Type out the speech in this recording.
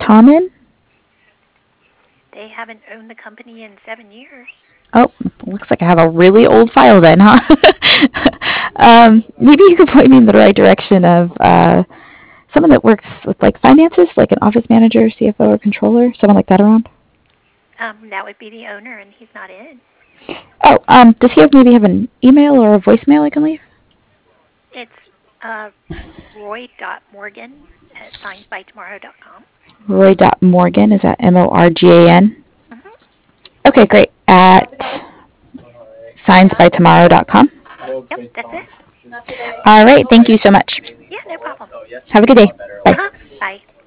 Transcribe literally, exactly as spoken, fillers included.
common? They haven't owned the company in seven years. Oh, looks like I have a really old file then, huh? um, maybe you could point me in the right direction of uh, someone that works with like finances, like an office manager, C F O, or controller, someone like that around. Um, that would be the owner, and he's not in. Oh, um, does he have maybe have an email or a voicemail I can leave? It's uh, roy.morgan at signs by tomorrow dot com. Roy Morgan, is that M O R G A N? Mm-hmm. Okay, great. At signs by tomorrow dot com. Yep, that's it. All right, thank you so much. Yeah, no problem. Have a good day. Bye. Uh-huh. Bye.